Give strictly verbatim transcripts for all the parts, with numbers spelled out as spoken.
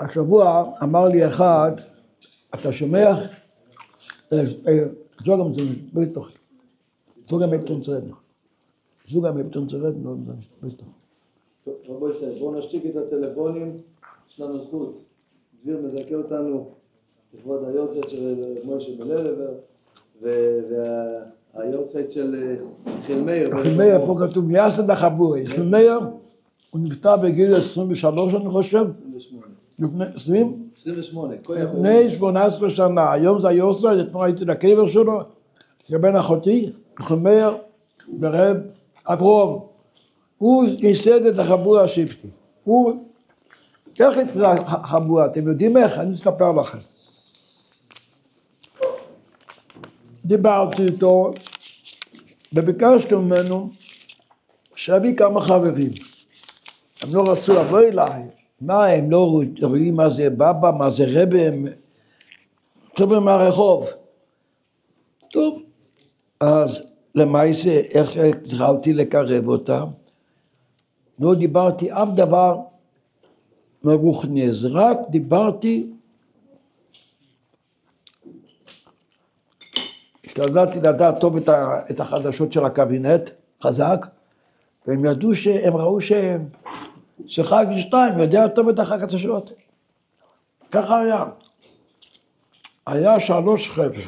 השבוע אמר לי אחד, אתה שומע? זוג המצוין, בטח. זוג המפתון צרדנו. זוג המפתון צרדנו, בטח. טוב, רבו ישראל, בואו נשתיק את הטלפונים, יש לנו זכות. דביר מזכה אותנו לכבוד היורצייט של מוישה בללבר, והיורצייט של חיל מאיר. חיל מאיר, פה כתוב מייסד החבורי. חיל מאיר, הוא נפטר בגיל עשרים ושלוש, אני חושב. עשרים ושמונה. לפני עשרים? עשרים ושמונה. לפני שמונה עשרה שנה. היום זה היורצייט, אתמול הייתי לקבר שלו, כבן אחותי, חיל מאיר, ברב אברום. הוא ייסד את החבורה השבטי. הוא, איך התחילה החבורה? אתם יודעים איך? אני אספר לכם. דיברתי איתו, וביקשתי ממנו שיביא כמה חברים. הם לא רצו לבוא אליי. מה, הם לא רואים מה זה בבא, מה זה רבי, הם חבר'ה מהרחוב. טוב, אז למעשה, איך התחלתי לקרב אותם? לא דיברתי אף דבר מרוחני, רק דיברתי, השתדלתי לדעת טוב את, ה, את החדשות של הקבינט, חזק, והם ידעו שהם ראו שהם, שחג שתיים יודע טוב את החדשות. ככה היה. היה שלוש חבר'ה,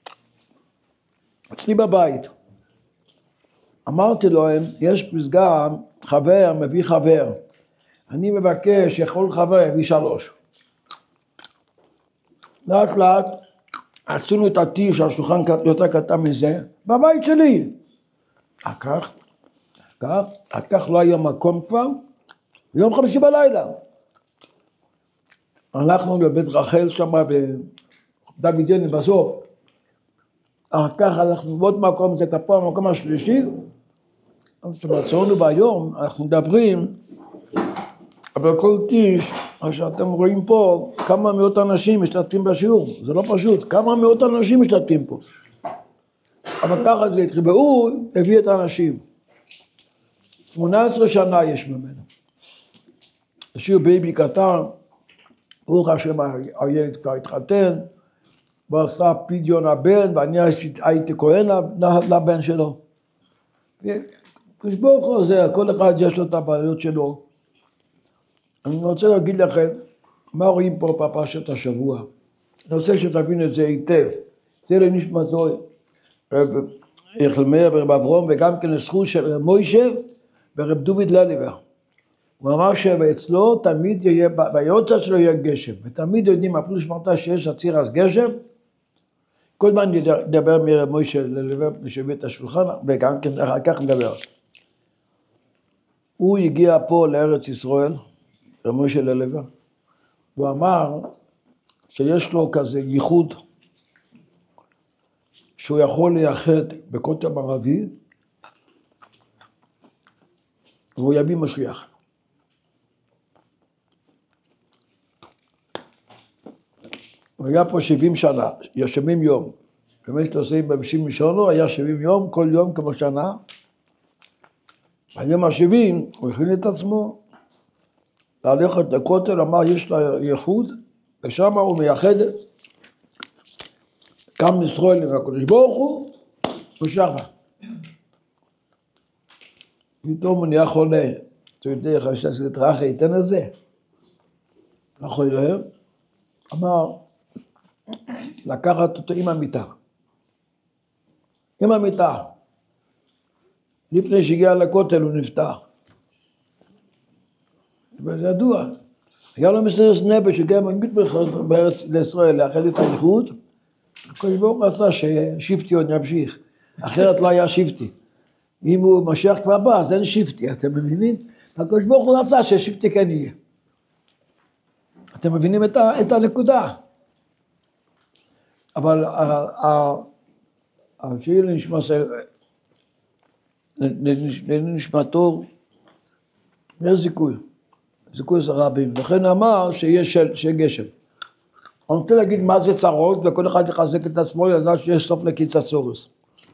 אצלי בבית. אמרתי להם, יש פסגה, חבר מביא חבר. אני מבקש שכל חבר יביא שלוש. לאט לאט, עשינו את הטיש, השולחן יותר קטן מזה, בבית שלי. כך, כך, עד כך לא היה מקום כבר, ביום חמישי בלילה. הלכנו לבית רחל שם, בדוד יני בסוף. אחר כך הלכנו בעוד מקום, זה כפה המקום השלישי. אז כשבצענו ביום, אנחנו מדברים, אבל כל טיש, שאתם רואים פה, כמה מאות אנשים משתתפים בשיעור, זה לא פשוט, כמה מאות אנשים משתתפים פה. אבל ככה זה התחיל, והוא הביא את האנשים. שמונה עשרה שנה יש ממנו. שיעור בייבי קטן, ברוך השם הילד כבר התחתן, הוא עשה פדיון הבן, ואני הייתי כהן לבן שלו. כשברוך הוא זה, כל אחד יש לו את הבעיות שלו. אני רוצה להגיד לכם, מה רואים פה בפרשת השבוע? אני רוצה שתבין את זה היטב. זה לנשמתו, חיל מאיר ברב אברום, וגם כן לזכות של מוישה ורב דוד ללבר. הוא אמר שאצלו תמיד יהיה, ביורצייט שלו יהיה גשם, ותמיד יודעים, אפילו שמעת שיש עציר אז גשם, כל הזמן נדבר מרב מוישה ללבר, משביא את השולחן, וגם כן אחר כך נדבר. הוא הגיע פה לארץ ישראל, רב מוישה ללבר, הוא אמר שיש לו כזה ייחוד, שהוא יכול לייחד בכותל מערבי, והוא יביא משיח. הוא היה פה שבעים שנה, שבעים יום. באמת עושים במשעים ראשונו, היה שבעים יום, כל יום כמו שנה. ביום השבעים הוא הכין את עצמו, ללכת לכותל, אמר יש לה ייחוד, ושם הוא מייחד קם ישראל עם הקדוש ברוך הוא, ושמה. פתאום הוא נהיה חולה, אתה יודע, חשב שזה תרח איתן הזה. החולה אמר, לקחת אותו עם המיטה. עם המיטה. לפני שהגיע לכותל הוא נפטר. וזה ידוע. היה לו מסירות נפש שהגיע מנהיג בארץ לישראל לאחד את הייחוד. הקדוש ברוך הוא עשה ששבטי עוד ימשיך. אחרת לא היה שבטי. אם הוא משיח כבר בא, אז אין שבטי, אתם מבינים? הקדוש ברוך הוא רצה ששבטי כן יהיה. אתם מבינים את הנקודה? אבל השאיר לנשמתו, יש זיכוי, זיכוי זה רבים, לכן אמר שיש גשם. אני רוצה להגיד מה זה צרות, וכל אחד יחזק את עצמו, לדעת שיש סוף לקיץ הצורס.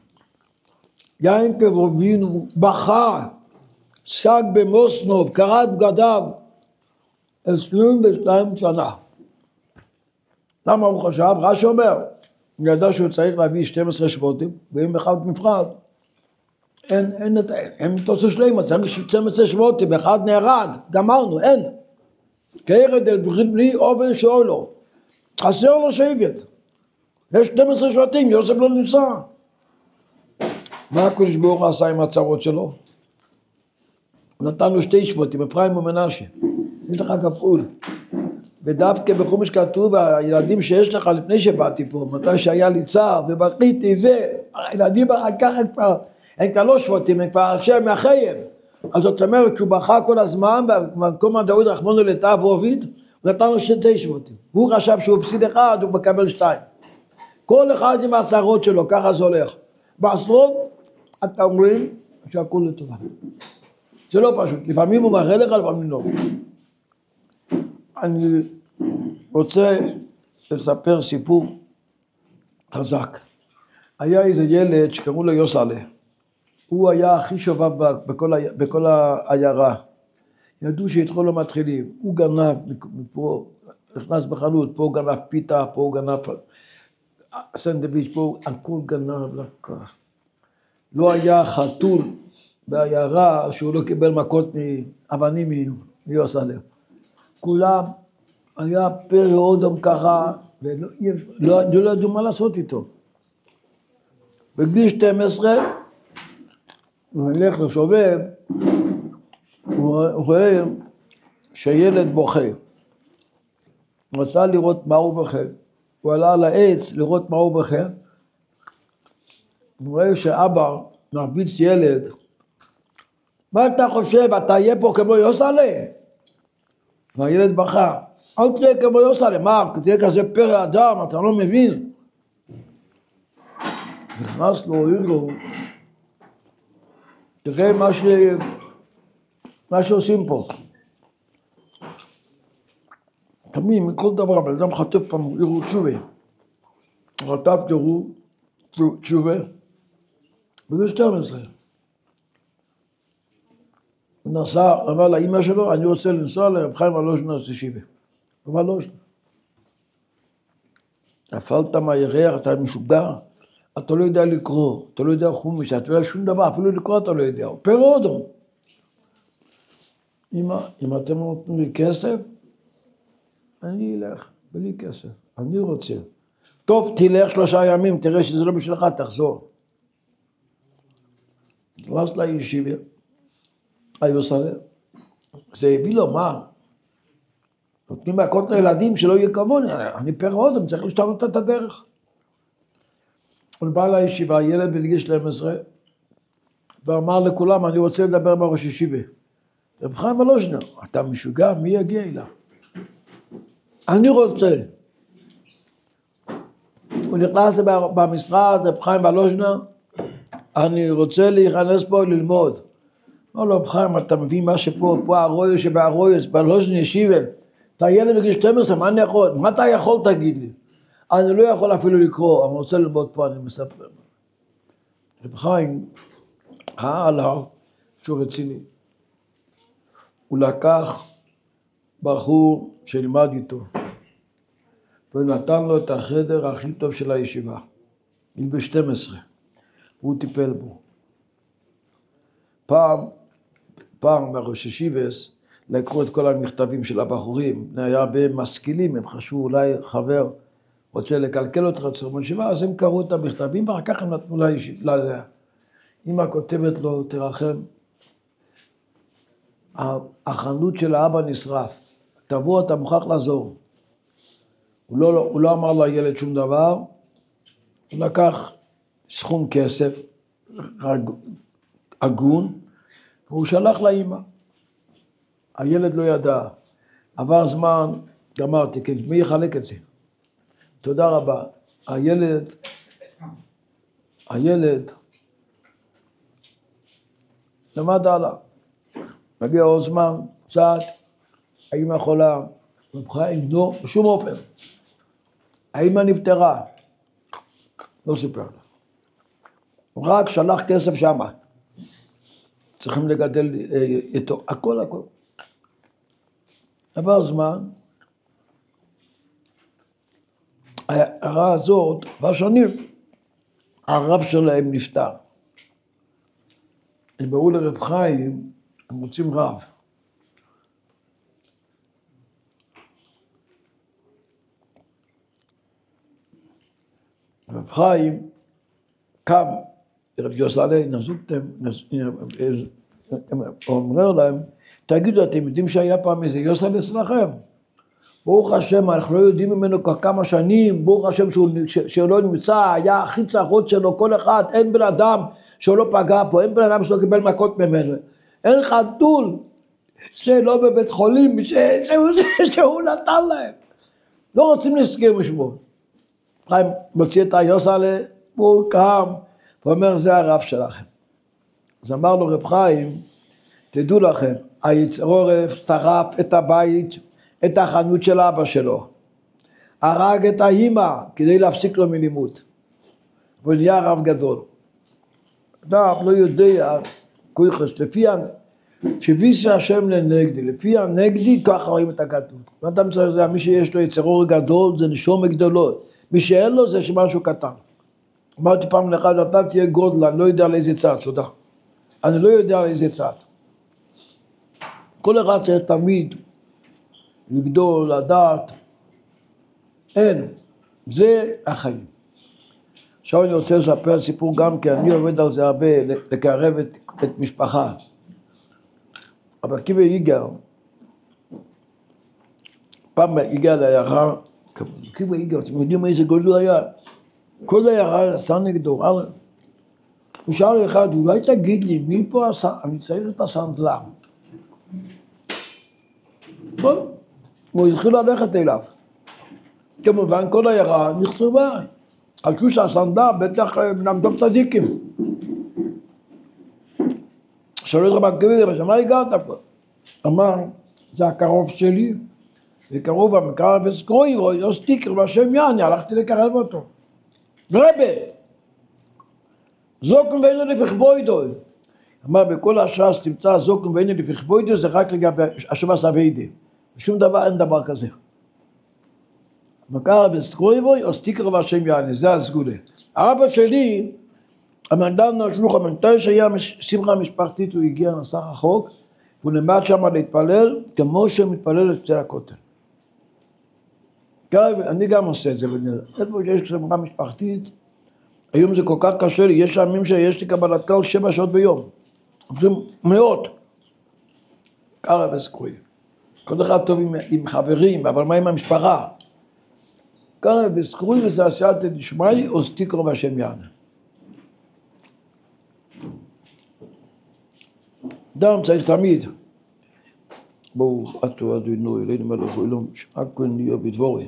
יעקב אבינו בכה, שג במוסנוב, קרע את בגדיו, עשרים ושתיים שנה. למה הוא חשב? רש"י אומר, הוא ידע שהוא צריך להביא שנים עשר שבטים, ואם אחד נפרד, אין, אין, אין תוספות שלמה, צריך שנים עשר שבטים, ואחד נהרג, גמרנו, אין. כירד אל ברית בני אובן שאולו, חסר לו שבט. יש שנים עשר שבטים, יוסף לא נמצא. מה הקדוש ברוך הוא עשה עם הצרות שלו? הוא נתן לו שתי שבטים, אפרים ומנשה. יש לך כפול. ודווקא בחומש כתוב, הילדים שיש לך לפני שבאתי פה, מתי שהיה לי צער ובכיתי זה, הילדים אחר כך הם כבר, הם כבר לא שבטים, הם כבר השם מאחייהם. אז זאת אומרת שהוא בכה כל הזמן, ובמקום דאוד רחמנו לטב ועובד, הוא נתן לו שתי שבטים. הוא חשב שהוא הפסיד אחד, הוא מקבל שתיים. כל אחד עם הצרות שלו, ככה זה הולך. בעשרות, אתה אומרים שהכל לטובה. זה לא פשוט, לפעמים הוא מראה לך, לפעמים לא. אני רוצה לספר סיפור חזק. היה איזה ילד שקראו לו יוסלה. הוא היה הכי שובב בכל, בכל העיירה. ידעו שהתחילו לו מתחילים. הוא גנב מפה, נכנס בחנות, פה גנב פיתה, פה גנב סנדוויץ', פה הכל גנב לקח. לא היה חתול בעיירה שהוא לא קיבל מכות מאבנים מיוסלה. כולם היה פרא אודם ככה, ולא לא, לא ידעו מה לעשות איתו. בגיל שתים עשרה, הוא הולך לשובב, הוא רואה שילד בוכה. הוא רצה לראות מה הוא בוכה. הוא עלה על העץ לראות מה הוא בוכה. הוא רואה שאבא מרביץ ילד. מה אתה חושב? אתה יהיה פה כמו יוסלה? והילד בכה. אל תהיה כמו יוסלה. מה? תהיה כזה פרא אדם, אתה לא מבין. נכנס לו, אומר לו, תראה מה, ש... מה שעושים פה. תמיד, מכל דבר, בן אדם חטף פעם, יראו תשובה. חטף יראו תשובה. בגיל שתים עשרה. הוא נסע, אמר לאמא שלו, אני רוצה לנסוע לרב חיים ולוז'נר ישיבה. ולוז'נר. נפלת מהירח, אתה משוגע, אתה לא יודע לקרוא, אתה לא יודע חומש, אתה לא יודע שום דבר, אפילו לקרוא אתה לא יודע. פרא אודם. אמא, אם אתם נותנים לי כסף, אני אלך, בלי כסף, אני רוצה. טוב, תלך שלושה ימים, תראה שזה לא בשבילך, תחזור. נכנס לישיבה, היוסלה, זה הביא לו מה? נותנים מהכות לילדים שלא יהיה כמוני, אני פרא אודם, צריך לשתנות את הדרך. הוא בא לישיבה, ילד בגיל שתים עשרה, ואמר לכולם, אני רוצה לדבר עם ראש ישיבה. רב חיים ולוז'נר, אתה משוגע, מי יגיע אליו? אני רוצה. הוא נכנס במשרד, רב חיים ולוז'נר, אני רוצה להיכנס פה ללמוד. אמר לו, רב חיים, אתה מבין מה שפה, פה הרויוס שבהרויוס, ולוז'נר ישיבה, אתה ילד בגיל שתים עשרה, מה אני יכול? מה אתה יכול תגיד לי? אני לא יכול אפילו לקרוא, אני רוצה ללמוד פה, אני מספר. רב חיים, הלאה, שהוא רציני. הוא לקח בחור שלימד איתו, והוא נתן לו את החדר הכי טוב של הישיבה, גיל ב-שתים עשרה, והוא טיפל בו. פעם, פעם בראש ישיבס, לקחו את כל המכתבים של הבחורים, היה הרבה משכילים, הם חשבו אולי חבר רוצה לקלקל אותך לצורך בישיבה, אז הם קראו את המכתבים, ואחר כך הם נתנו לישיבה. אמא כותבת לו, תרחם, החנות של האבא נשרף, תבוא, אתה מוכרח לעזור. הוא לא, הוא לא אמר לילד שום דבר, הוא לקח סכום כסף, הגון, והוא שלח לאמא. הילד לא ידע, עבר זמן, גמרתי, כן, מי יחלק את זה? תודה רבה. הילד, הילד, למד הלאה. מגיע עוד זמן, קצת, האמא חולה, רב חיים, לא, בשום אופן. האמא נפטרה, לא סיפר לה. הוא רק שלח כסף שמה. צריכים לגדל איתו, הכל הכל. עבר זמן, ההערה הזאת, בשנים, הרב שלהם נפטר. הם באו לרב חיים, הם רוצים רב. רב חיים קם, רב יוסלה, נזוקתם, אומר להם, תגידו, אתם יודעים שהיה פעם איזה יוסלה אצלכם? ברוך השם, אנחנו לא יודעים ממנו כבר כמה שנים, ברוך השם שהוא, שהוא לא נמצא, היה הכי צרות שלו, כל אחד, אין בן אדם שהוא לא פגע פה, אין בן אדם שלא קיבל מכות ממנו, אין חתול שלא בבית חולים, ש, שהוא, שהוא נתן להם, לא רוצים להזכיר משמו. חיים מוציא את היוסלה, הוא קם, ואומר, זה הרב שלכם. אז אמר לו רב חיים, תדעו לכם, היצר עורף שרף את הבית, את החנות של אבא שלו, הרג את האמא כדי להפסיק לו מלימוד, והוא נהיה רב גדול. אדם לא יודע, כויחס, לפי שביס השם לנגדי, לפי הנגדי ככה רואים את הגדלות. ואדם צריך לדעת, מי שיש לו יצר עורף גדול זה נשום גדולות, מי שאין לו זה משהו קטן. אמרתי פעם לאחד, אתה תהיה גודל, אני לא יודע על איזה צד, תודה. אני לא יודע על איזה צד. כל אחד צריך תמיד לגדול, לדעת, אין, זה החיים. עכשיו אני רוצה לספר סיפור גם, כי אני עובד על זה הרבה, לקרב את, את משפחה. אבל עקיבא איגר, פעם הגיע לעיירה, עקיבא איגר, אתם יודעים איזה גודל היה? כל העיירה עשה נגדו, הוא שאל אחד, אולי תגיד לי, מי פה עשה, אני צריך את הסנדלר. טוב. הוא התחיל ללכת אליו. כמובן כל העיירה נחצבה. חשבו שהסנדלר בטח נמדוק צדיקים. שאלו את רבי עקיבא, מה הגעת פה? אמר, זה הקרוב שלי, וקרוב המקרב וסקרוי, או סטיקר בשם יעני, הלכתי לקרב אותו. רבי, זוקם ואין לפחבוידו. אמר, בכל הש"ס תמצא זוקם ואין לפחבוידו, זה רק לגבי השבס אביידי. שום דבר, אין דבר כזה. מקרא בסקרויבוי או סטיקר והשם יעני, זה הסגולה. האבא שלי, המנדן נשלוח, המנתן שהיה שמחה משפחתית, הוא הגיע נסח החוק, והוא נמד שם להתפלל, כמו שמתפלל אצל הכותל. אני גם עושה את זה, איפה שיש שמחה משפחתית, היום זה כל כך קשה לי, יש ימים שיש לי קבלת קהל שבע שעות ביום. מאות. קרא בסקרויבוי. כל אחד טוב עם, עם חברים, אבל מה עם המשפחה? קרא בסקרוי וזה עשייתא דשמיא או סטיקר והשם יענה. אדם צריך תמיד, ברוך אתה אדוני אלוהינו מלך העולם שהכל נהיה בדברו.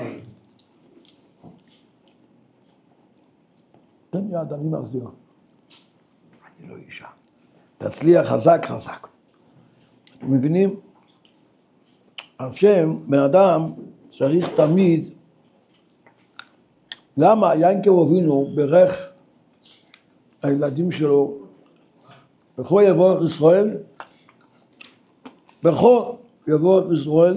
תן יד, אני מחזיר. אני לא אישה. תצליח חזק חזק. אתם מבינים? השם, בן אדם, צריך תמיד, למה יעקב אבינו ברך הילדים שלו, בכל יבורך ישראל, בכל יבורך ישראל,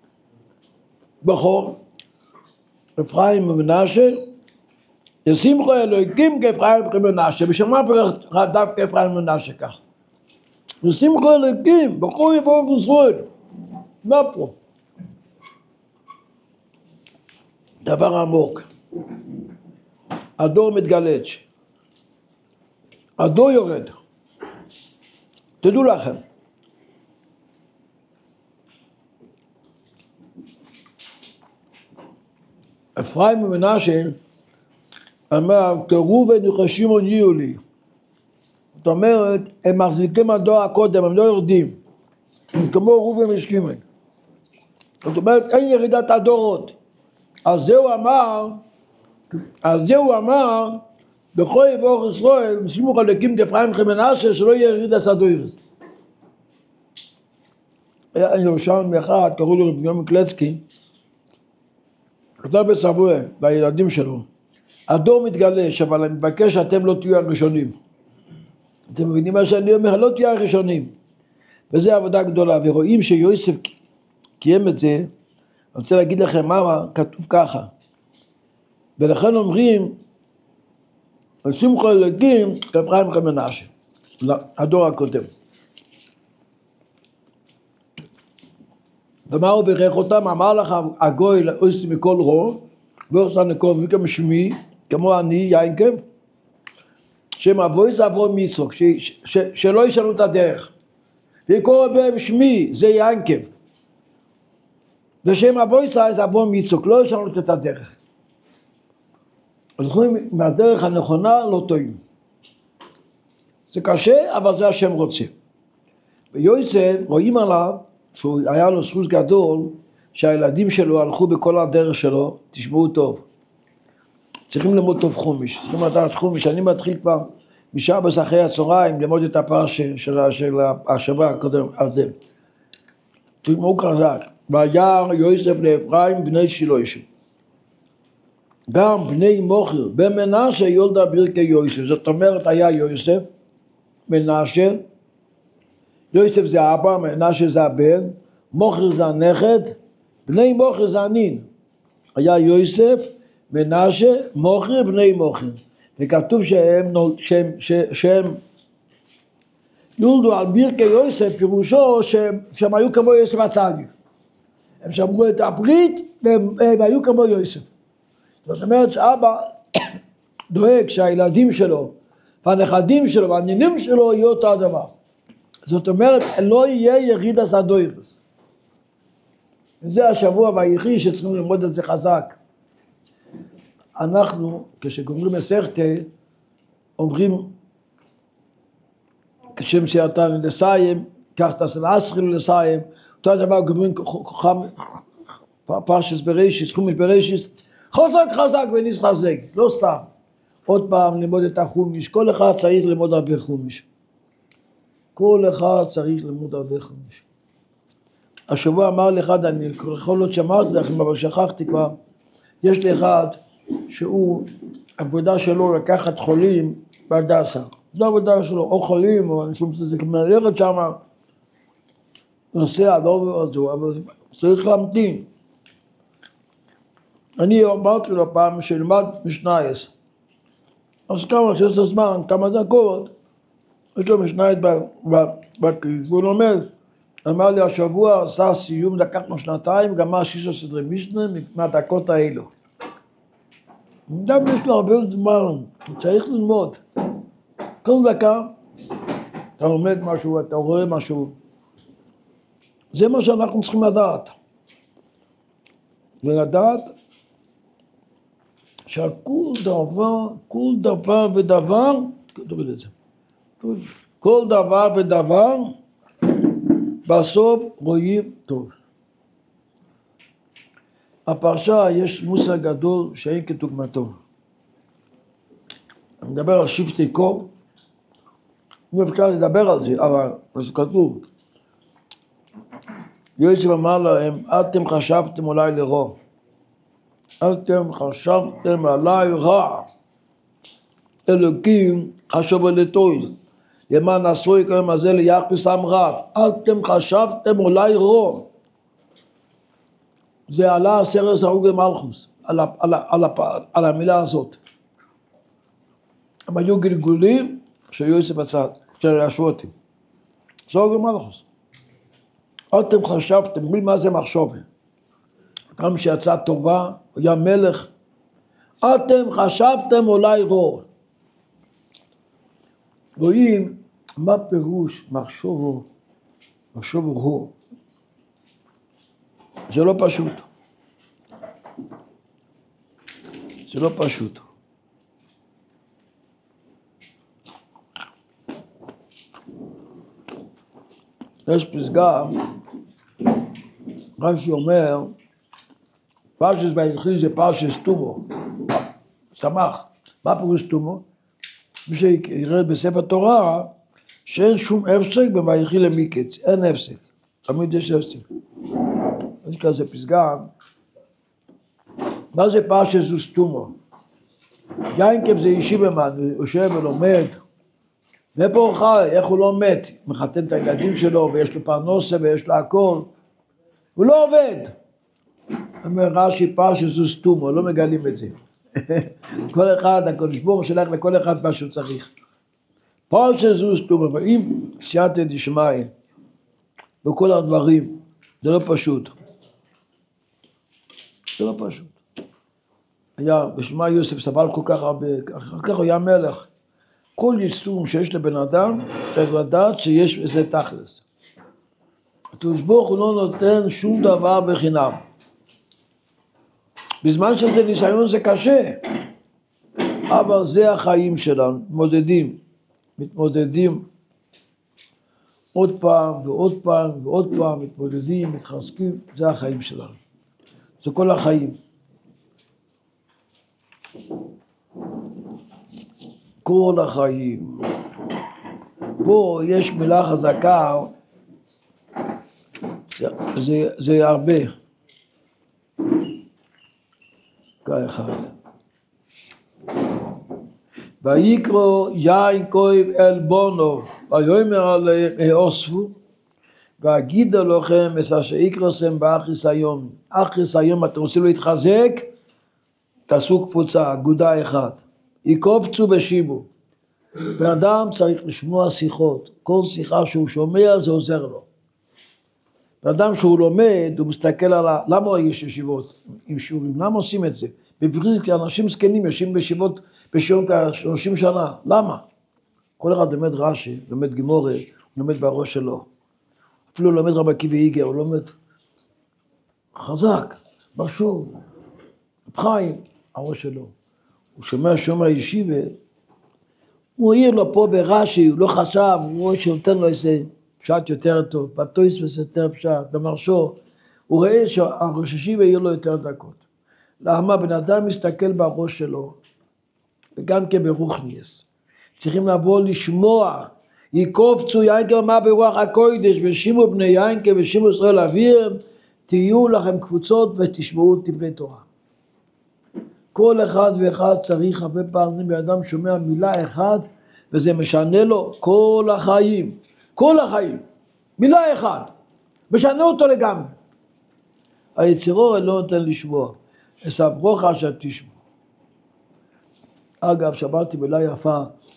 בכל, אפרים ומנשה, ישימחו אלוהיקים כאפרים ומנשה, בשביל מה ברך דווקא אפרים ומנשה כך? ישימחו אלוהיקים, בכל יבורך ישראל, מה פה? דבר עמוק. הדור מתגלץ. הדור יורד. תדעו לכם. אפרים ומנשה אמר, קראו ונחשים הודיעו לי. זאת אומרת, הם מחזיקים הדור הקודם, הם לא יורדים. הם כמו ראובן ושמעון. זאת אומרת, אין ירידת הדורות. אז זהו אמר, אז זהו אמר, בכל יבורך ישראל, משימו חלקים כאפרים ומנשה, שלא יהיה ירידת הדורות. היה ירושלמי אחד, קראו לו רבי יום קלצקי, כתב בסבואה, לילדים שלו, הדור מתגלש, אבל אני מבקש שאתם לא תהיו הראשונים. אתם מבינים מה שאני אומר? לא תהיו הראשונים. וזו עבודה גדולה, ורואים שיוסף קיים את זה, אני רוצה להגיד לכם מה כתוב ככה. ולכן אומרים, על שמחו אלוקים, כאפרים כמנשה, הדור הקודם. ומה הוא ברך אותם? אמר לך הגוי לעושה מכל רוע, ועושה נקוב וגם שמי, כמו אני יינקב, שהם אבוי זה אבוי מיסוק, ש, ש, ש, שלא ישנו את הדרך. ויקורא בהם שמי, זה יינקב. ושהם אבוי זה אבוי מיסוק, לא ישנו את הדרך. אז יכולים מהדרך הנכונה לא טועים. זה קשה, אבל זה השם רוצה. ויוסף רואים עליו, שהוא היה לו זכות גדול, שהילדים שלו הלכו בכל הדרך שלו, תשמעו טוב. צריכים ללמוד טוב חומש, צריכים לדעת חומש. אני מתחיל כבר משעה אחרי הצהריים ללמוד את הפרש של, של השבוע הקודם, הקודם. תשמעו חזק. וירא יוסף לאפרים בני שילושים. גם בני מוכר במנשה יולדה ברכי יוסף. זאת אומרת היה יוסף, מנשה, יוסף זה אבא, מנשה זה הבן, מוכר זה הנכד, בני מוכר זה הנין. היה יוסף, מנשה, מוכר, בני מוכר. וכתוב שהם, שהם, שהם יולדו על ברכי יוסף, פירושו שהם, שהם היו כמו יוסף הצדיק. הם שמרו את הברית והם, והם היו כמו יוסף. זאת אומרת שאבא דואג שהילדים שלו והנכדים שלו והנינים שלו יהיו אותו הדבר. זאת אומרת, לא יהיה יריד הסדוירס. זה השבוע והיחי שצריכים ללמוד את זה חזק. אנחנו, כשגומרים מסכתא, אומרים, כשם שאתה לסיים, כך תעשה לעשרים לסיים, אותו הדבר גומרים פרשס בראשיס, חומש בראשיס, חזק חזק ונתחזק, לא סתם. עוד פעם ללמוד את החומש, כל אחד צריך ללמוד הרבה חומש. כל אחד צריך ללמוד הרבה חומש. השבוע אמר לאחד, אני יכול להיות שאמרתי לכם, אבל שכחתי כבר, יש לי אחד שהוא, העבודה שלו לקחת חולים בהדסה. זו העבודה שלו, או חולים, או אנשים שזה כמלרת שם, נוסע, לא עזור, אבל צריך להמתין. אני אמרתי לו פעם שילמד משנייס. אז כמה שיש לו זמן, כמה דקות, יש לו משנייס בכריס, והוא לומד. אמר לי השבוע עשה סיום, לקחנו שנתיים, גמר שישה סדרי משנה מהדקות האלו. גם יש לו הרבה זמן, צריך ללמוד. כל דקה, אתה לומד משהו, אתה רואה משהו. זה מה שאנחנו צריכים לדעת. ולדעת שכל דבר, כל דבר ודבר, תוריד את זה. כל דבר ודבר, בסוף רואים טוב. הפרשה יש מושג גדול שאין כדוגמתו. אני מדבר על שבטי קור, אם אפשר לדבר על זה, אבל זה כתוב. יוסף אמר להם, אתם חשבתם אולי לרע. אתם חשבתם עליי רע. אלוקים חשב לטוב. למען עשו יקרם הזה ליחס עם רב. אתם חשבתם אולי רע. זה עלה הסרס הרוגי מלכוס, על, על, על, על המילה הזאת. הם היו גלגולים של יוסף הצד, של השוטים. זה הרוגי מלכוס. אתם חשבתם, בלי מה זה מחשוב. גם שיצא טובה, הוא היה מלך. אתם חשבתם אולי רע. רואים מה פירוש מחשובו, מחשובו רע. זה לא פשוט. זה לא פשוט. יש פסגה, רש"י אומר, פרשס ויחי זה פרשס תומו, שמח. מה פירוש תומו? מי שיראה בספר תורה, שאין שום הפסק בויחי למיקץ, אין הפסק, תמיד יש הפסק. יש כזה פסגה, מה זה פרשס וסתומו? יינקב זה ישיבמן, הוא יושב ולומד, מאיפה הוא חי, איך הוא לא מת, מחתן את הילדים שלו ויש לו פרנסה ויש לו הכל. הוא לא עובד. אומר רש"י פרשת זו סתומו, לא מגלים את זה. כל אחד, הקדוש ברוך הוא שלח לכל אחד מה שהוא צריך. פרשת זו סתומו, ואם סייעתא דשמיא בכל הדברים, זה לא פשוט. זה לא פשוט. היה בשמע יוסף סבל כל כך הרבה, אחר כך הוא היה מלך. כל יישום שיש לבן אדם, צריך לדעת שיש איזה תכלס. הקדוש ברוך הוא לא נותן שום דבר בחינם. בזמן שזה ניסיון זה קשה, אבל זה החיים שלנו, מתמודדים, מתמודדים עוד פעם ועוד פעם ועוד פעם, מתמודדים, מתחזקים, זה החיים שלנו. זה כל החיים. כל החיים. פה יש מילה חזקה, זה, זה הרבה. כך אחד. ויקרא יעקב אל בונו, ויאמר עליהם אוספו, ואגידה לכם את אשר יקראתם באחריס היום. אחריס היום אתם רוצים להתחזק, תעשו קבוצה, אגודה אחת. יקופצו ושיבו. בן אדם צריך לשמוע שיחות. כל שיחה שהוא שומע זה עוזר לו. בן אדם שהוא לומד, הוא מסתכל על ה... למה יש ישיבות עם שיעורים? למה עושים את זה? בברית, כי אנשים זקנים יושבים בישיבות בשיעורים כ-שלושים שנה. למה? כל אחד לומד רש"י, לומד גימורה, הוא לומד בראש שלו. אפילו הוא לומד רבי עקיבא איגר, הוא לומד חזק, משהו, חיים, הראש שלו. הוא שומע שומע ישיבה, הוא העיר לו פה ברש"י, הוא לא חשב, הוא רואה שנותן לו איזה פשט יותר טוב, בתויספוס יותר פשט, במרשו, הוא ראה שהראש ישיבה העיר לו יותר דקות. למה? בן אדם מסתכל בראש שלו, וגם כן ברוחניאס. צריכים לבוא לשמוע, יקופצו יעקב מה ברוח הקודש, ושימו בני יעקב ושימו ישראל אביהם, תהיו לכם קבוצות ותשמעו דברי תורה. כל אחד ואחד צריך הרבה פעמים, באדם שומע מילה אחת, וזה משנה לו כל החיים. כל החיים. מילה אחת. משנה אותו לגמרי. היצרור לא נותן לשמוע. עשו ברוך אשר תשמעו. אגב, שמעתי מילה יפה,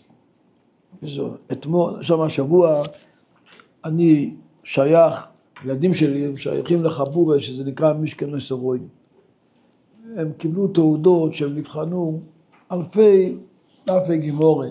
אתמול, שם השבוע, אני שייך, ילדים שלי הם שייכים לחבורה, שזה נקרא משכן נסרוין. הם קיבלו תעודות שהם נבחנו אלפי, אלפי גימורים.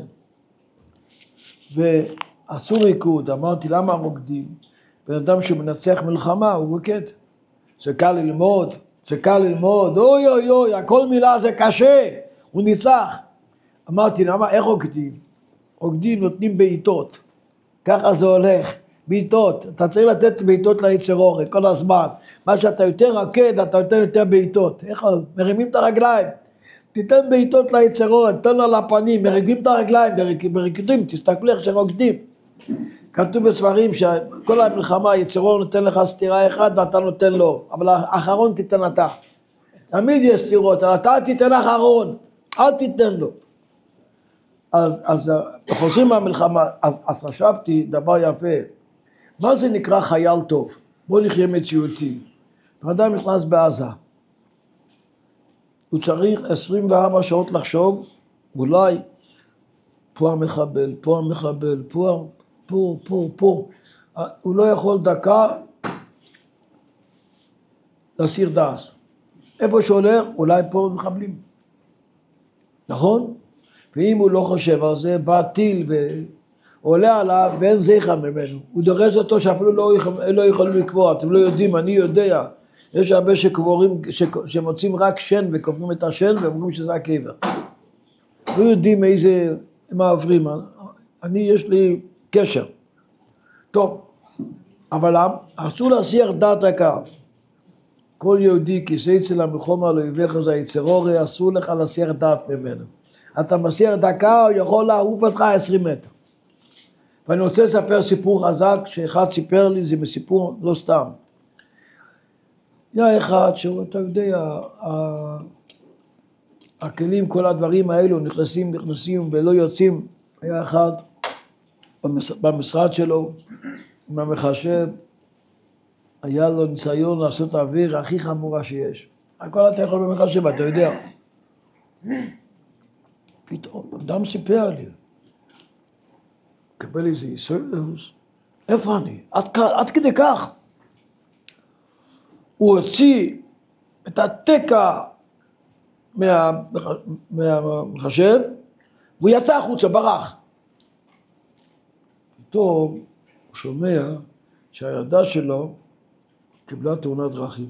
ועשו ריקוד, אמרתי למה רוקדים? בן אדם שמנצח מלחמה הוא רוקד. זה קל ללמוד, זה קל ללמוד, אוי אוי אוי, הכל מילה זה קשה, הוא ניצח. אמרתי למה, איך רוקדים? רוקדים נותנים בעיטות, ככה זה הולך. בעיטות, אתה צריך לתת בעיטות ליצרור כל הזמן. מה שאתה יותר רקד, אתה יותר יותר בעיטות. איך? מרימים את הרגליים. תיתן בעיטות ליצרור, תן לו על הפנים, מרימים את הרגליים, בריקודים, תסתכלו איך שרוקדים. כתוב בספרים שכל המלחמה היצרור נותן לך סתירה אחת ואתה נותן לו, אבל האחרון תיתן אתה. תמיד יש סתירות, אתה תיתן אחרון, אל תיתן לו. אז, אז חוזרים מהמלחמה, אז, אז חשבתי דבר יפה. מה זה נקרא חייל טוב? בוא נחיה מציאותי. האדם נכנס בעזה. הוא צריך עשרים וארבע שעות לחשוב, אולי פה המחבל, פה המחבל, פה, פה, פה, פה. הוא לא יכול דקה להסיר דעס. איפה שהולך, אולי פה מחבלים. נכון? ואם הוא לא חושב על זה, בא טיל ועולה עליו ואין זכר ממנו. הוא דורש אותו שאפילו לא, לא יכולים לקבוע, אתם לא יודעים, אני יודע. יש הרבה שקבורים, שמוצאים רק שן וקוברים את השן ואומרים שזה הקבר. לא יודעים איזה, מה עוברים. אני, יש לי קשר. טוב, אבל אסור להסיח דעת הקו. כל יהודי כיסא אצל המלחמה לא יבלך זה היצרור, אסור לך להסיח דעת ממנו. אתה מסיח דקה, הוא יכול לעוף אותך עשרים מטר. ואני רוצה לספר סיפור חזק, שאחד סיפר לי, זה מסיפור לא סתם. היה אחד שאתה יודע, הכלים, כל הדברים האלו נכנסים, נכנסים ולא יוצאים. היה אחד במשרד שלו, עם המחשב, היה לו ניסיון לעשות העבירה הכי חמורה שיש. הכל אתה יכול במחשב, אתה יודע. פתאום, אדם סיפר לי, קבל איזה יסוס, איפה אני? עד, עד כדי כך. הוא הוציא את התקע מה, מהמחשב, והוא יצא החוצה, ברח. פתאום הוא שומע שהילדה שלו קיבלה תאונת דרכים.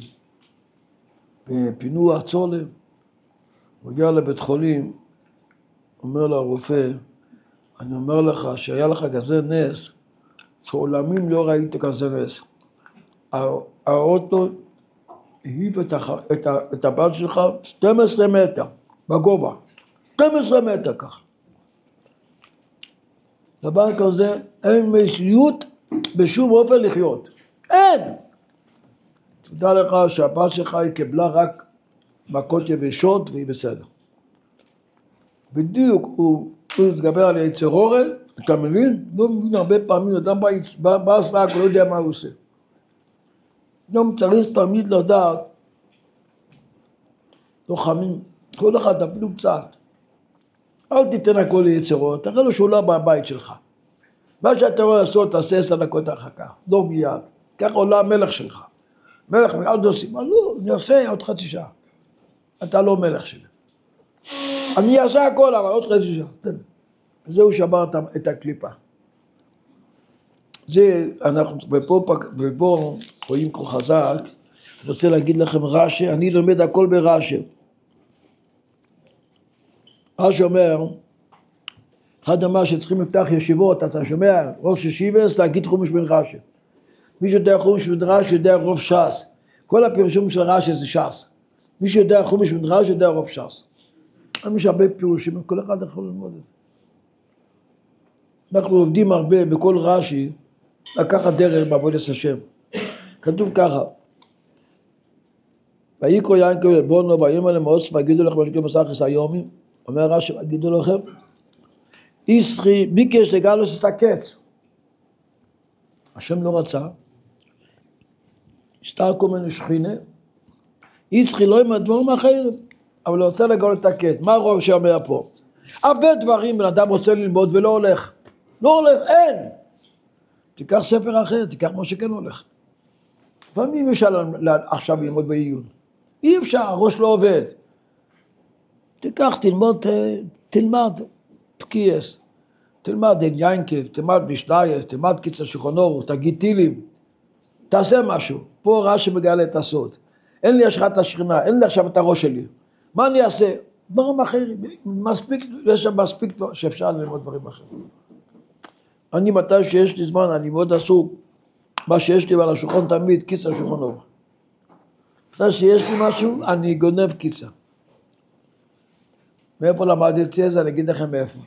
ופינו הצולם, הוא הגיע לבית חולים, אומר לו הרופא, אני אומר לך שהיה לך כזה נס, שעולמים לא ראית כזה נס. האוטו העיף את, הח... את, ה... את הבת שלך שנים עשר מטר בגובה, שנים עשר מטר ככה. דבר כזה, אין מציאות בשום אופן לחיות. אין! תדע לך שהבת שלך היא קיבלה רק מכות יבשות והיא בסדר. בדיוק הוא, הוא התגבר על יצר אורן, אתה מבין? לא מבין הרבה פעמים, אדם בא, בא סלאק, הוא לא יודע מה הוא עושה. אדם צריך תמיד לדעת, לוחמים, כל אחד אפילו קצת. אל תיתן הכל ליצר אורן, תראה לו שהוא לא בבית שלך. מה שאתה רואה לעשות, תעשה עשר דקות אחר כך, לא מיד. ככה עולה המלך שלך. מלך, עוד עושים, לא, אני אעשה עוד חצי שעה. אתה לא מלך שלי. אני אעשה הכל, אבל עוד חצי שעה. תן. וזהו שבר את הקליפה. זה, אנחנו, ופה, ופה רואים כה חזק, אני רוצה להגיד לכם רש"י, אני לומד הכל ברש"י. רש"י אומר, אחד אמר שצריכים לפתח ישיבות, אתה שומע, ראש ישיבס, להגיד חומש בן רש"י. מי שיודע חומש בן רש"י יודע רוב ש"ס. כל הפרשום של רש"י זה ש"ס. מי שיודע חומש בן רש"י יודע רוב ש"ס. יש הרבה פירושים, כל אחד יכול ללמוד את זה. אנחנו עובדים הרבה בכל רש"י, לקחת דרך בעבודת השם. כתוב ככה, ויקרא יעקב אל בנו ויאמר למאוס ויגידו לכם אשר מסכת היומי, אומר רש"י, ויגידו לכם, ישחי ביקש לגלוס את הקץ. השם לא רצה, הסתלקו ממנו שכינה, ישחי לא עם הדברים האחרים, אבל הוא רוצה לגלות את הקץ. מה הרוב שאומר פה? הרבה דברים בן אדם רוצה ללמוד ולא הולך. לא הולך, אין. תיקח ספר אחר, תיקח מה שכן הולך. לפעמים אפשר עכשיו ללמוד בעיון. אי אפשר, הראש לא עובד. תיקח, תלמוד, תלמד פקיעס, תלמד אין יינקב, תלמד משנייס, תלמד קיצר שולחן אורוך, תגיד תהילים, תעשה משהו. פה רש"י מגלה את הסוד. אין לי השחת השכינה, אין לי עכשיו את הראש שלי. מה אני אעשה? דברים אחרים, מספיק, יש שם מספיק שאפשר ללמוד דברים אחרים. אני מתי שיש לי זמן, אני מאוד עסוק, מה שיש לי על השולחן תמיד, קיצר שולחן אורוך. מתי שיש לי משהו, אני גונב קיצר. מאיפה למדתי את זה? אני אגיד לכם מאיפה.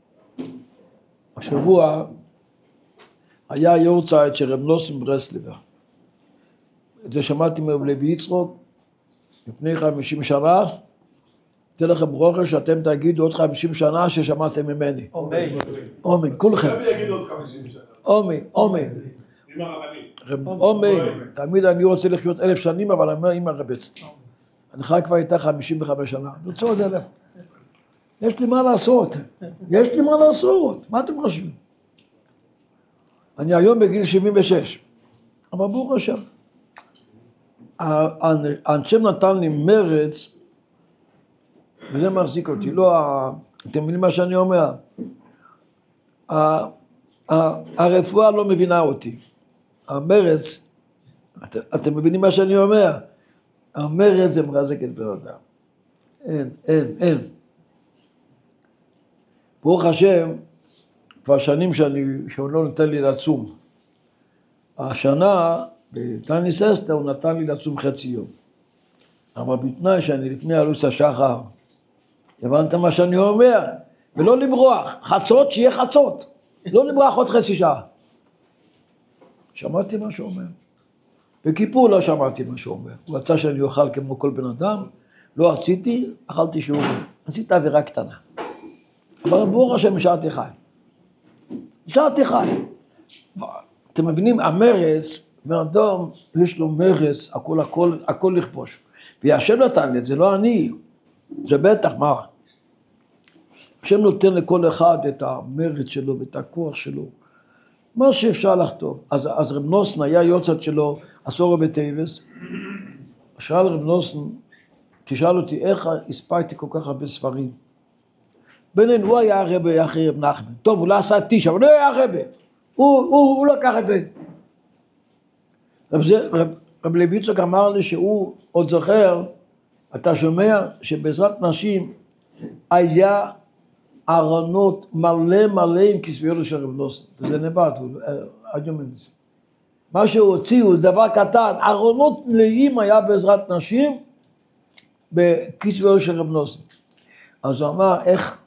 השבוע היה יורצייט של רב נוסים ברסלב. את זה שמעתי מרבי יצחוק לפני חמישים שנה. אתן לכם ברוכה שאתם תגידו עוד חמישים שנה ששמעתם ממני. אמן. אמן, כולכם. עכשיו יגידו עוד חמישים שנה. אמן, אמן. עם הרבנים. אמן. תמיד אני רוצה לחיות אלף שנים, אבל אני אומר עם הרבץ. אני חי כבר איתה חמישים וחמש שנה. אני רוצה עוד אלף. יש לי מה לעשות. יש לי מה לעשות. מה אתם חושבים? אני היום בגיל שבעים ושש. אבל ברוך השם. השם נתן לי מרץ, וזה מחזיק אותי. לא, אתם מבינים מה שאני אומר? הרפואה לא מבינה אותי. המרץ, אתם מבינים מה שאני אומר? המרץ זה מחזק את בן אדם. אין, אין, אין. ברוך השם, כבר שנים שאני, שהוא לא נותן לי לצום. השנה, בתני ססטר, הוא נתן לי לצום חצי יום. אבל בתנאי שאני לפני עלוס השחר, הבנת מה שאני אומר? ולא לברוח, חצות שיהיה חצות. לא לברוח עוד חצי שעה. שמעתי מה שהוא אומר. בכיפור לא שמעתי מה שהוא אומר. הוא רצה שאני אוכל כמו כל בן אדם, לא רציתי, אכלתי שהוא אומר. עשית עבירה קטנה. אבל ברוך השם נשארתי חי. נשארתי חי. אתם מבינים, המרץ אומר אדום, יש לו מרץ, הכל, הכל, הכל לכבוש. והשם נתן לי את זה, לא אני. זה בטח, מה? השם נותן לכל אחד את המרץ שלו ואת הכוח שלו. מה שאפשר לכתוב. אז, אז רב נוסן היה יוצאת שלו, עשור בטייבס. שאל רב נוסן, תשאל אותי איך הספקתי כל כך הרבה ספרים. בינינו, הוא היה הרבה אחרי רב נחמן. טוב, הוא לא עשה תשע, אבל הוא היה הרבה. הוא, הוא, הוא לקח את זה. רב, זה, רב, רב לויצוק אמר לי שהוא עוד זוכר, אתה שומע שבעזרת נשים היה ארונות מלא מלא עם כספיות של רב נוסן. וזה נבט, עד יום מנסה. מה שהוא הוציאו זה דבר קטן, ארונות מלאים היה בעזרת נשים בכספיות של רב נוסן. אז הוא אמר, איך,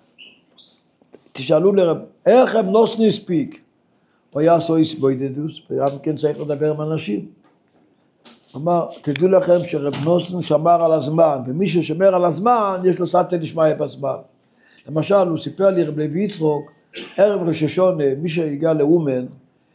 תשאלו לרב, איך רב נוסן הספיק? הוא היה עשו איסבוידדוס, וגם כן צריך לדבר עם אנשים. אמר, תדעו לכם שרב נוסן שמר על הזמן, ומי ששמר על הזמן, יש לו סייעתא דשמיא בזמן. למשל, הוא סיפר לי רב לוי יצחק, ערב ראש השונה, מי שהגיע לאומן,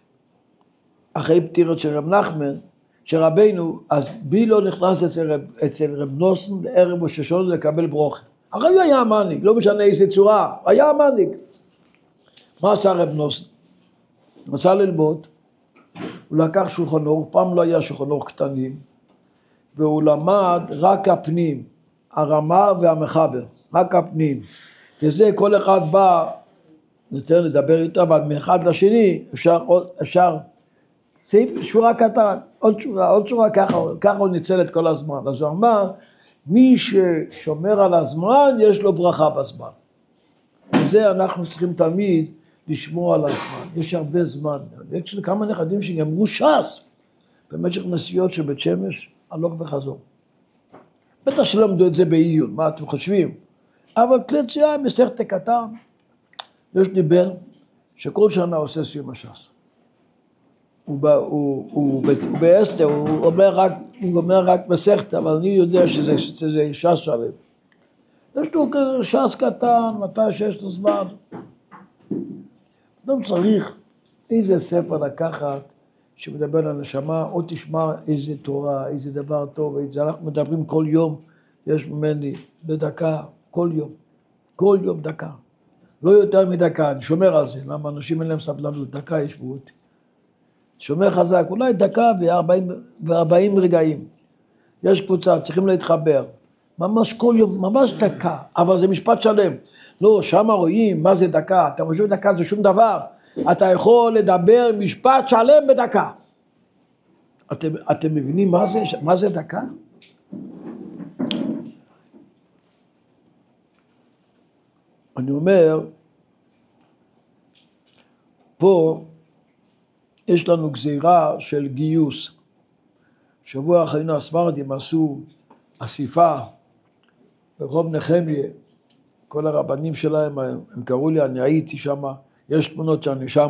אחרי פטירות של רב נחמן, שרבנו, אז בי לא נכנס אצל רב, אצל רב נוסן, ערב ראש השונה לקבל ברוכה. הרי הוא היה המנהיג, לא משנה איזה צורה, היה המנהיג. מה עשה רב נוסן? הוא רצה ללמוד, הוא לקח שולחן אור, פעם לא היה שולחן אור קטנים, והוא למד רק הפנים, הרמה והמחבר, רק הפנים. וזה כל אחד בא, ניתן לדבר איתו, אבל מאחד לשני אפשר, אפשר, סעיף שורה קטן, עוד שורה, עוד שורה, ככה, ככה הוא ניצל את כל הזמן. אז הוא אמר, מי ששומר על הזמן, יש לו ברכה בזמן. וזה אנחנו צריכים תמיד לשמור על הזמן. יש הרבה זמן. יש כמה נכדים שיאמרו ש"ס במשך נסיעות של בית שמש, הלוך וחזור. בטח שלמדו את זה בעיון, מה אתם חושבים? אבל כלי צייה מסכת קטן. יש לי בן שכל שנה עושה סיום הש"ס. הוא, הוא, הוא, הוא באסתר, הוא אומר רק, הוא אומר רק מסכת, אבל אני יודע שזה, שזה ש"ס שלם. יש לו ש"ס קטן, מתי שיש לו זמן. אדם צריך איזה ספר לקחת שמדבר על הנשמה, או תשמע איזה תורה, איזה דבר טוב, איזה, אנחנו מדברים כל יום, יש ממני לדקה, כל יום, כל יום דקה. לא יותר מדקה, אני שומר על זה, למה אנשים אין להם סבלנות, דקה ישבו אותי. שומר חזק, אולי דקה וארבעים רגעים. יש קבוצה, צריכים להתחבר. ממש כל יום, ממש דקה, אבל זה משפט שלם. לא, שם רואים מה זה דקה, אתה חושב דקה זה שום דבר. אתה יכול לדבר משפט שלם בדקה. אתם, אתם מבינים מה זה, מה זה דקה? אני אומר, פה יש לנו גזירה של גיוס. שבוע אחרינו הספרדים עשו אסיפה ברחוב נחמיה, כל הרבנים שלהם, הם קראו לי, אני הייתי שם, יש תמונות שאני שם.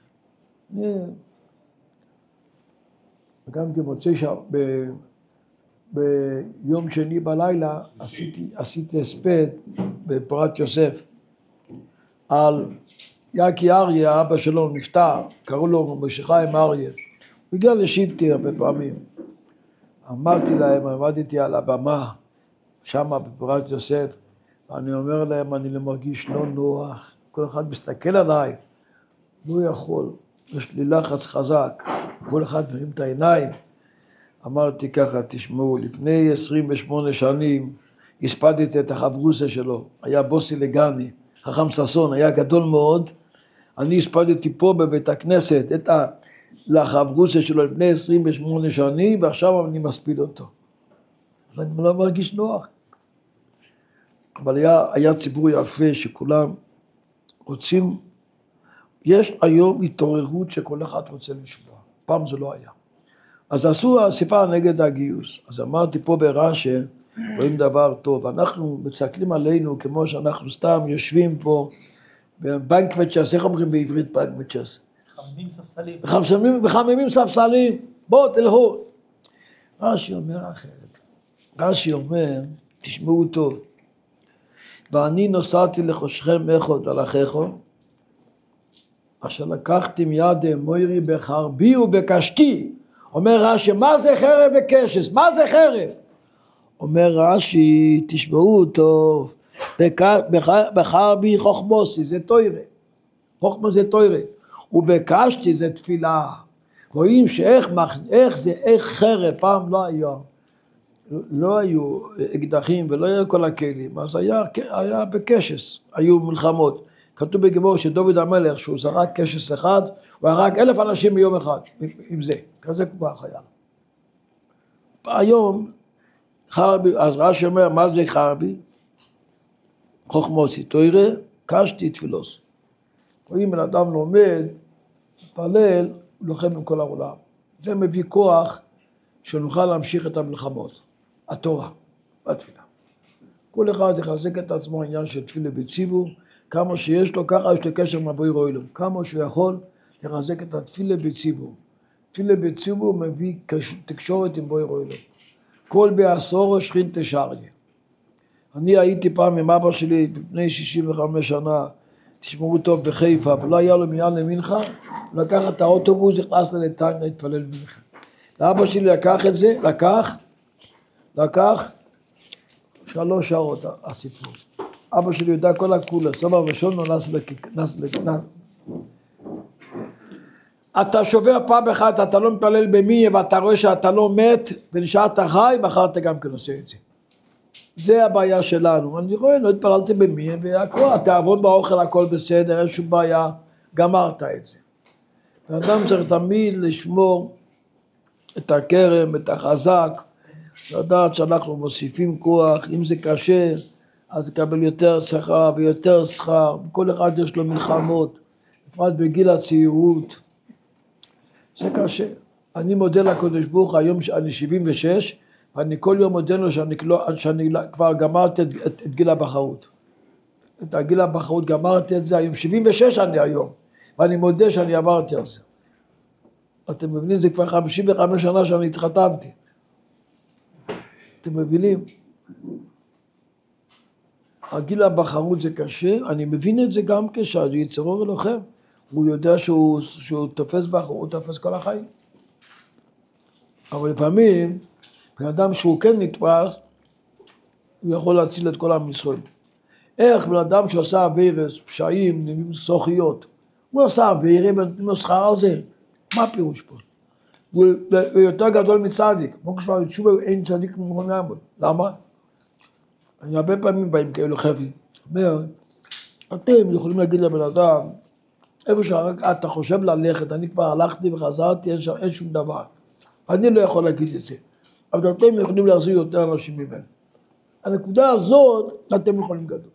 וגם כמוצאי שם, ב, ביום שני בלילה עשיתי, עשיתי הספד בפורת יוסף על יקי אריה, האבא שלו נפטר, קראו לו משה חיים אריה. הוא הגיע לשבטי הרבה פעמים. אמרתי להם, עמדתי על הבמה, שם בפורת יוסף, ואני אומר להם, אני לא מרגיש לא נוח, כל אחד מסתכל עליי, לא יכול, יש לי לחץ חזק, כל אחד מרים את העיניים. אמרתי ככה, תשמעו, לפני עשרים ושמונה שנים, הספדתי את החברוסה שלו, היה בוסי לגני, חכם ששון, היה גדול מאוד, אני הספדתי פה בבית הכנסת את החברוסה שלו לפני עשרים ושמונה שנים, ועכשיו אני מספיד אותו. ואני לא מרגיש נוח. אבל היה, היה ציבור יפה שכולם רוצים, יש היום התעוררות שכל אחד רוצה לשמוע, פעם זה לא היה. אז עשו אסיפה נגד הגיוס, אז אמרתי פה ברש"י, רואים דבר טוב, אנחנו מסתכלים עלינו כמו שאנחנו סתם יושבים פה, בבנקווצ'ס, איך אומרים בעברית בנקווצ'ס? מחממים ספסלים. מחממים, מחממים ספסלים, בואו תלכו. רש"י אומר אחרת, רש"י אומר, תשמעו טוב, ואני נוסעתי לחושכם איכות על אחיכו, אשר לקחתם יד מוירי בחרבי ובקשתי, אומר רש"י, מה זה חרב וקשס? מה זה חרב? אומר רש"י, תשמעו טוב, בחרבי חוכמוסי, זה תוירה. חוכמה זה תוירה. ובקשתי זה תפילה. רואים שאיך איך זה, איך חרב, פעם לא היה, לא היו אקדחים ולא היו כל הכלים, אז היה, היה בקשס, היו מלחמות. כתוב בגמור שדוד המלך, שהוא זרק קשס אחד, הוא הרג אלף אנשים ביום אחד, עם זה, כזה כוח היה. היום, חרבי, אז רש"י אומר, מה זה חרבי? חוכמוסי, תוירה, קשתי תפילוס. רואים, בן אדם לומד, מתפלל, הוא לוחם עם כל העולם. זה מביא כוח שנוכל להמשיך את המלחמות. התורה, התפילה. כל אחד יחזק את עצמו העניין של תפילה בציבור, כמה שיש לו, ככה יש לו קשר עם הבורא עולם. כמה שהוא יכול לחזק את התפילה בציבור. תפילה בציבור מביא תקשורת עם בורא עולם. כל בעשור שכין תשריה. אני הייתי פעם עם אבא שלי לפני שישים וחמש שנה, תשמעו טוב בחיפה, ולא היה לו מיד למנחה, הוא לקח את האוטובוס, נכנס לנתניה להתפלל מנחה. ואבא שלי לקח את זה, לקח, לקח שלוש שעות הסיפור. אבא שלי יודע כל הכולה, סובר ושון נס לכנס לכנס. אתה שובר פעם אחת, אתה לא מתפלל במיה, ואתה רואה שאתה לא מת, ונשארת חי, מחר אתה גם כן עושה את זה. זה הבעיה שלנו. אני רואה, לא התפללתי במיה, והכל, התאבון באוכל, הכל בסדר, אין שום בעיה, גמרת את זה. האדם צריך תמיד לשמור את הכרם, את החזק, לדעת שאנחנו מוסיפים כוח, אם זה קשה, אז יקבל יותר שכר ויותר שכר, כל אחד יש לו מלחמות, בפרט בגיל הצעירות, זה קשה. אני מודה לקדוש ברוך הוא, היום אני שבעים ושש, ואני כל יום מודה לו שאני, שאני כבר גמרתי את, את, את גיל הבחרות. את הגיל הבחרות גמרתי את זה, היום שבעים ושש אני היום, ואני מודה שאני עברתי על זה. אתם מבינים, זה כבר חמישים וחמש שנה שאני התחתנתי. אתם מבינים? הגיל הבחרות זה קשה, אני מבין את זה גם כשהיצרור אלוהים, הוא יודע שהוא, שהוא תופס בחרות, הוא תופס כל החיים. אבל לפעמים, בן אדם שהוא כן נתפס, הוא יכול להציל את כל עם ישראל. איך בן אדם שעושה עבירות, פשעים, סוחיות, הוא עושה עבירות ונותנים לו שכר על זה? מה הפירוש פה? הוא יותר גדול מצדיק, כמו כשבר לתשובה אין צדיק כמו נעמוד. למה? אני הרבה פעמים באים כאלו חבי, אומר, אתם יכולים להגיד לבן אדם, איפה שרק אתה חושב ללכת, אני כבר הלכתי וחזרתי, אין, אין שום דבר. אני לא יכול להגיד את זה, אבל אתם יכולים להחזיר יותר אנשים ממנו. הנקודה הזאת, אתם יכולים גדול.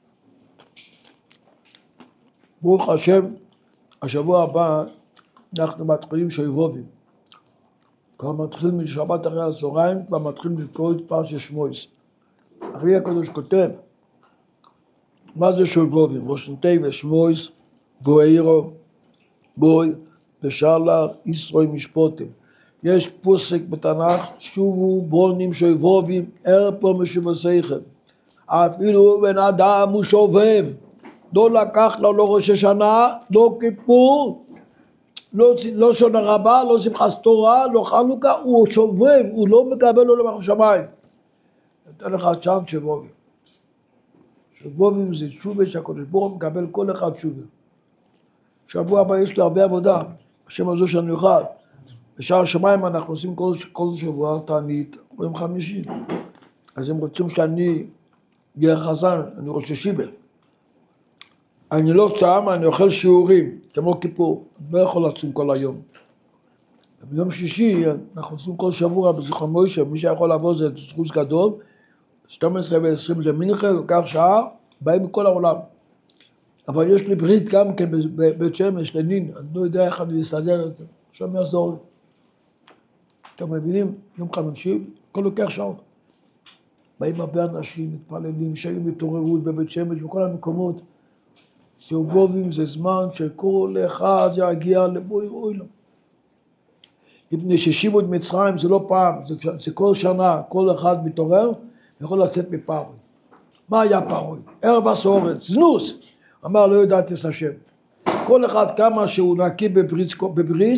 ברוך השם, השבוע הבא, אנחנו מתחילים שבובים. כבר מתחיל משבת אחרי הצהריים, כבר מתחילים לקרוא את פרשת שמות. אחרי הקדוש כותב, מה זה שבובים? ראשונתי ושמות, בוערו, בוי, ושלח, ישראל משפוטים. יש פוסק בתנ"ך, שובו בונים שבובים, ארפו משובסיכם. אפילו בן אדם הוא שובב, לא לקח לו לא ראש השנה, לא כיפור, לא, לא שונה רבה, לא שמחת תורה, לא חנוכה, הוא שובב, הוא לא מקבל לו למלכות שמיים. נתן לך צ'אנס שבובים. שבובים זה תשובה שהקדוש ברוך הוא מקבל כל אחד תשובה. שבוע הבא יש לי הרבה עבודה, בשם הזו שאני אוכל. בשער השמיים אנחנו עושים כל, כל שבוע תענית, יום חמישי. אז הם רוצים שאני אהיה חזן, אני ראש ישיבה. אני לא צם, אני אוכל שיעורים, כמו כיפור, אני לא יכול לצום כל היום. ביום שישי אנחנו עושים כל שבוע בזיכרון מוישה, מי שיכול לעבור זה זכות גדול, שתים עשרה ועשרים זה מנחה, וכך שעה, באים מכל העולם. אבל יש לי ברית גם כן בבית שמש, לנין, אני לא יודע איך אני אסדר את זה, שם יעזור לי. אתם מבינים? יום חמישי, הכל לוקח שעות. באים הרבה אנשים, מתפללים, שהיו מתעוררות בבית שמש, בכל המקומות. שבובים זה זמן שכל אחד יגיע לבוי רוי לו. מפני ששיבו את מצרים זה לא פעם, זה, זה כל שנה, כל אחד מתעורר, יכול לצאת מפרוי. מה היה פרוי? ערב הסורץ, זנוס. אמר, לא ידעתי את השם. כל אחד כמה שהוא נקי בבריס, בבריס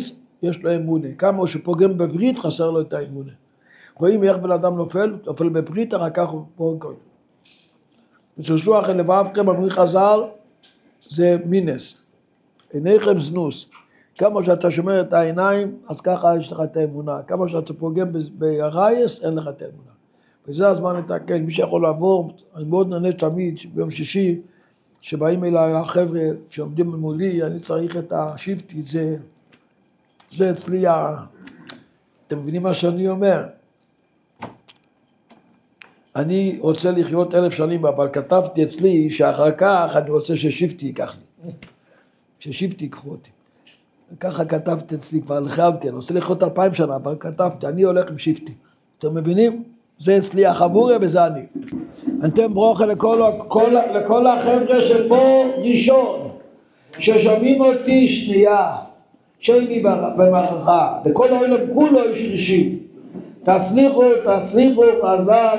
יש לו אמונה. כמה שפוגם בברית חסר לו את האמונה. רואים איך בן אדם נופל, נופל בברית, רק כך הוא פוגע. ושלשו אחרי לבבכם, אמרי חז"ל, זה מינס. עיניכם זנוס. כמה שאתה שומר את העיניים, אז ככה יש לך את האמונה. כמה שאתה פוגם ברייס, אין לך את האמונה. וזה הזמן לתקן. מי שיכול לעבור, אני מאוד נהנה תמיד, ביום שישי, שבאים אליי החבר'ה שעומדים מולי, אני צריך את השיפטי, זה, זה אצלי, ה... אתם מבינים מה שאני אומר? אני רוצה לחיות אלף שנים, אבל כתבתי אצלי שאחר כך אני רוצה ששיפטי ייקח לי. ששיפטי ייקחו אותי. וככה כתבתי אצלי, כבר לחלתי, אני רוצה לחיות אלפיים שנה, אבל כתבתי, אני הולך עם שיפטי. אתם מבינים? זה אצלי החבורה וזה אני. אתם ברוכה לכל, כל, לכל החבר'ה שפה ראשון, ששומעים אותי שנייה, שני במערכה, לכל העולם כולו שלישי. תצליחו, תצליחו, חזק.